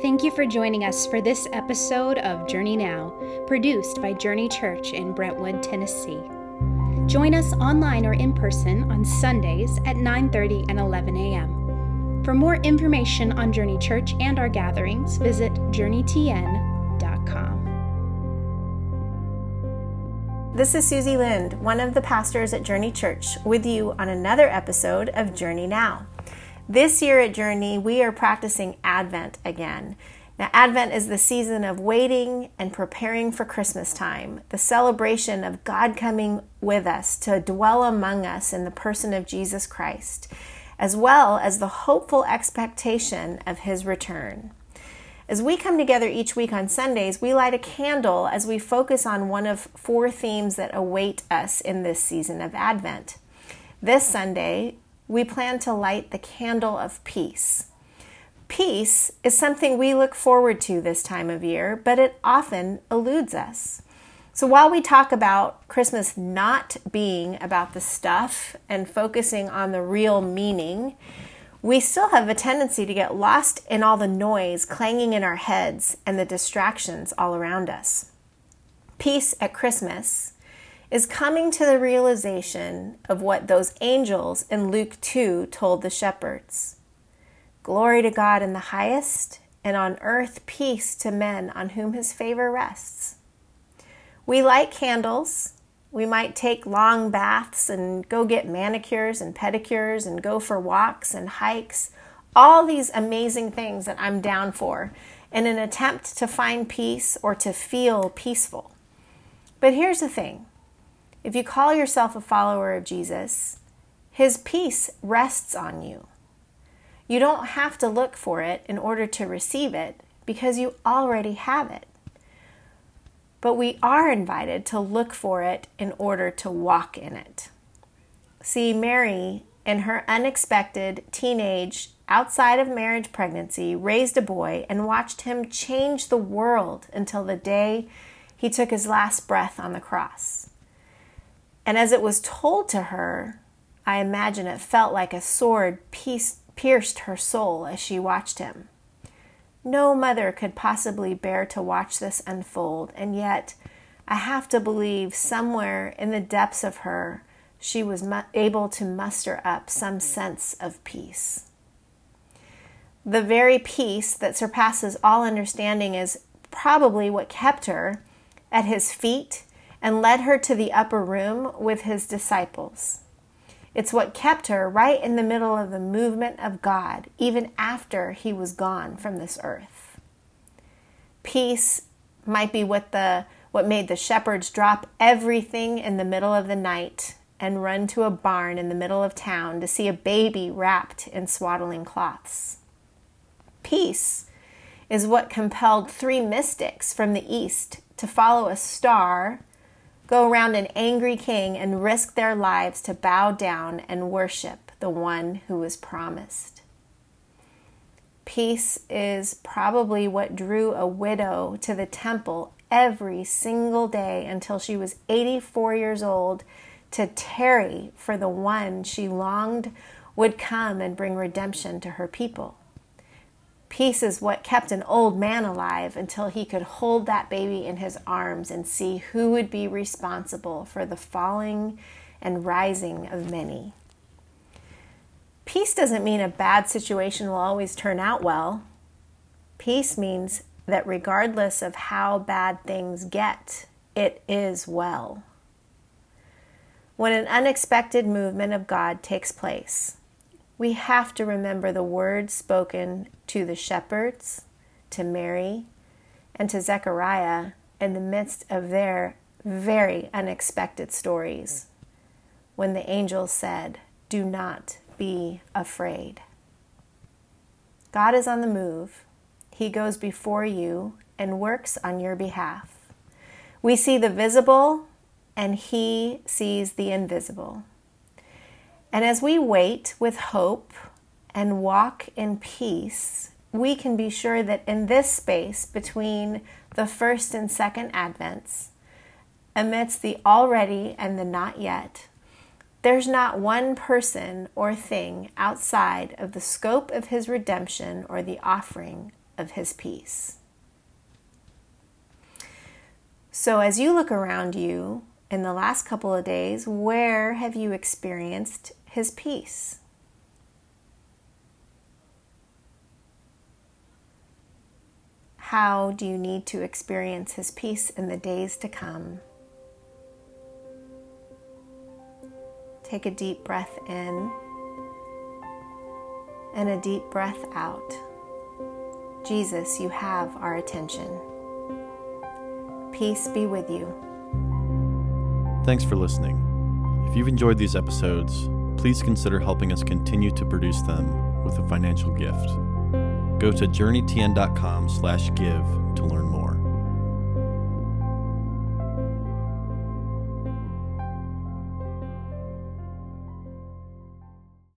Thank you for joining us for this episode of Journey Now, produced by Journey Church in Brentwood, Tennessee. Join us online or in person on Sundays at 9:30 and 11 a.m. For more information on Journey Church and our gatherings, visit journeytn.com. This is Susie Lind, one of the pastors at Journey Church, with you on another episode of Journey Now. This year at Journey, we are practicing Advent again. Now, Advent is the season of waiting and preparing for Christmas time, the celebration of God coming with us to dwell among us in the person of Jesus Christ, as well as the hopeful expectation of His return. As we come together each week on Sundays, we light a candle as we focus on one of four themes that await us in this season of Advent. This Sunday, we plan to light the candle of peace. Peace is something we look forward to this time of year, but it often eludes us. So while we talk about Christmas not being about the stuff and focusing on the real meaning, we still have a tendency to get lost in all the noise clanging in our heads and the distractions all around us. Peace at Christmas is coming to the realization of what those angels in Luke 2 told the shepherds. Glory to God in the highest, and on earth peace to men on whom His favor rests. We light candles. We might take long baths and go get manicures and pedicures and go for walks and hikes. All these amazing things that I'm down for in an attempt to find peace or to feel peaceful. But here's the thing. If you call yourself a follower of Jesus, His peace rests on you. You don't have to look for it in order to receive it because you already have it. But we are invited to look for it in order to walk in it. See, Mary, in her unexpected teenage, outside of marriage pregnancy, raised a boy and watched him change the world until the day he took his last breath on the cross. And as it was told to her, I imagine it felt like a sword pierced her soul as she watched him. No mother could possibly bear to watch this unfold, and yet I have to believe somewhere in the depths of her, she was able to muster up some sense of peace. The very peace that surpasses all understanding is probably what kept her at His feet and led her to the upper room with His disciples. It's what kept her right in the middle of the movement of God, even after He was gone from this earth. Peace might be what made the shepherds drop everything in the middle of the night and run to a barn in the middle of town to see a baby wrapped in swaddling cloths. Peace is what compelled three mystics from the east to follow a star, go around an angry king, and risk their lives to bow down and worship the one who was promised. Peace is probably what drew a widow to the temple every single day until she was 84 years old to tarry for the one she longed would come and bring redemption to her people. Peace is what kept an old man alive until he could hold that baby in his arms and see who would be responsible for the falling and rising of many. Peace doesn't mean a bad situation will always turn out well. Peace means that regardless of how bad things get, it is well. When an unexpected movement of God takes place, we have to remember the words spoken to the shepherds, to Mary, and to Zechariah in the midst of their very unexpected stories, when the angel said, "Do not be afraid." God is on the move. He goes before you and works on your behalf. We see the visible, and He sees the invisible. And as we wait with hope and walk in peace, we can be sure that in this space between the first and second Advents, amidst the already and the not yet, there's not one person or thing outside of the scope of His redemption or the offering of his peace. So as you look around you in the last couple of days, where have you experienced his peace? How do you need to experience his peace in the days to come? Take a deep breath in and a deep breath out. Jesus, you have our attention. Peace be with you. Thanks for listening. If you've enjoyed these episodes, please consider helping us continue to produce them with a financial gift. Go to journeytn.com/give to learn more.